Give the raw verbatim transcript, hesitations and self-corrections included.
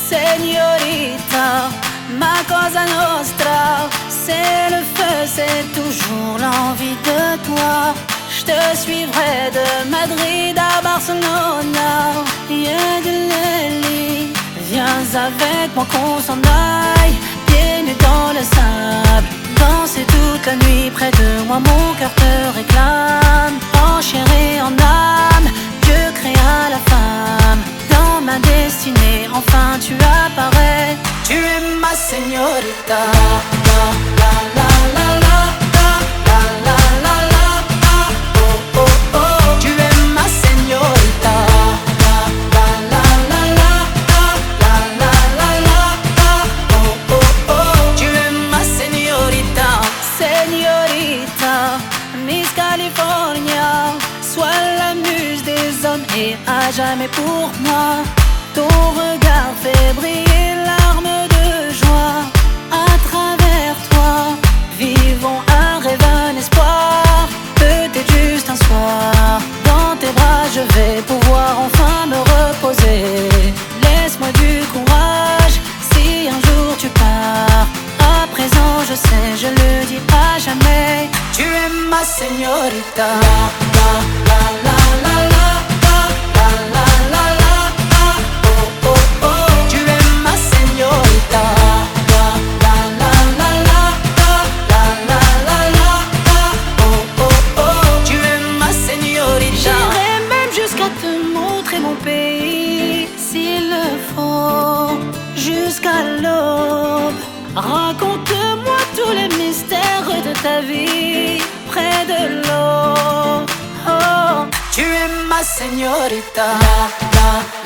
Señorita, ma cosa nostra. C'est le feu, c'est toujours l'envie de toi. Je te suivrai de Madrid à Barcelona. Yedeleli, viens avec moi qu'on s'en aille. Pieds nus dans le sable, danser toute la nuit près de moi. Mon cœur te réclame, en chair et en âme. Dieu créa la femme, dans ma destinée, enfin tu apparais. Tu es ma señorita. La, la, la, la, la, la, la, la, la, la, oh, oh, oh. Tu es ma señorita. La, la, la, la, la, la, la, la, la, la, oh, oh, oh. Tu es ma señorita. Señorita, Miss California, sois la muse des hommes et à jamais pour moi. Ton regard fait briller l'arme de joie. À travers toi, vivons un rêve, un espoir. Peut-être juste un soir, dans tes bras je vais pouvoir enfin me reposer. Laisse-moi du courage, si un jour tu pars. À présent je sais, je le dis à jamais. Tu es ma señorita. La, la, la, la, la, la. Jusqu'à l'aube, raconte-moi tous les mystères de ta vie près de l'eau. Oh, tu es ma señorita. La, la,